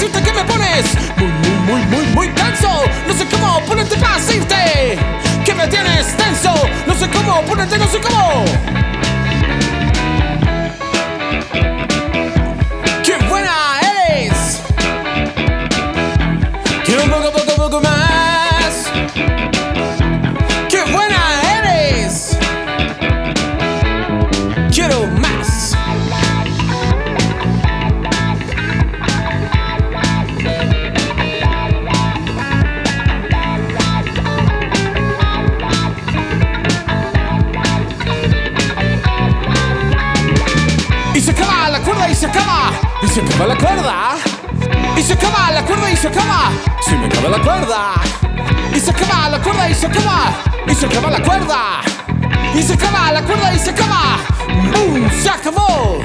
decirte que me pones muy tenso. No sé cómo ponerte para decirte que me tienes tenso. No sé cómo ponerte, no sé cómo. ¡Qué buena eres! Quiero un poco más. ¡Qué buena eres! Quiero más. Y se acaba la cuerda y se acaba. Y se acaba la cuerda. Y se acaba la cuerda y se acaba. Se me acaba la cuerda. Y se acaba la cuerda y se acaba. Y se acaba la cuerda. Y se acaba la cuerda y se acaba. ¡Bum! ¡Se acabó!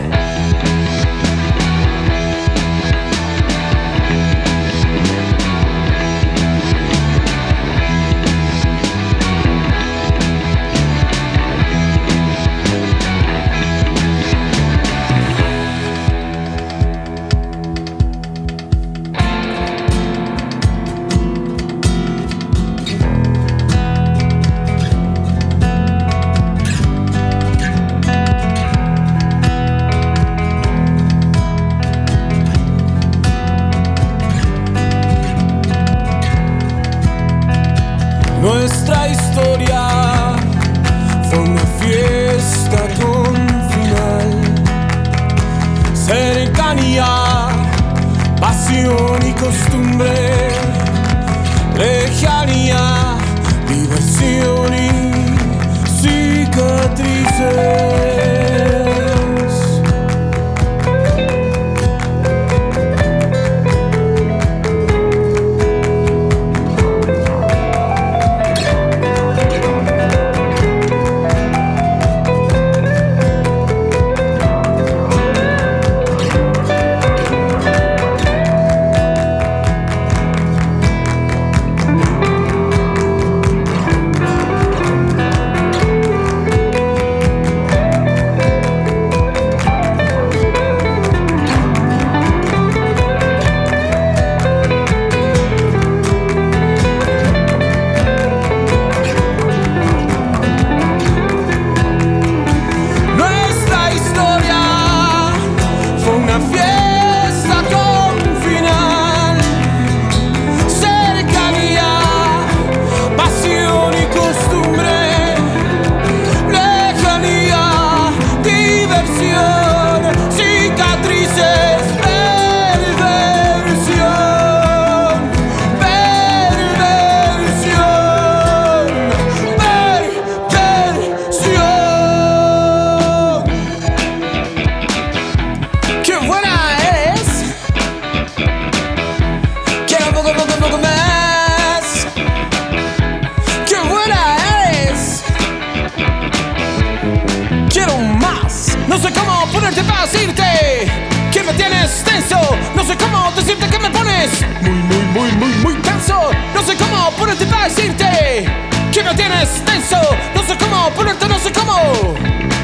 Nuestra historia fue una fiesta con final, cercanía, pasión y costumbre, lejanía, diversión y cicatrices. No sé cómo ponerte para decirte que me tienes tenso. No sé cómo decirte que me pones muy tenso. No sé cómo ponerte para decirte que me tienes tenso. No sé cómo ponerte, no sé cómo.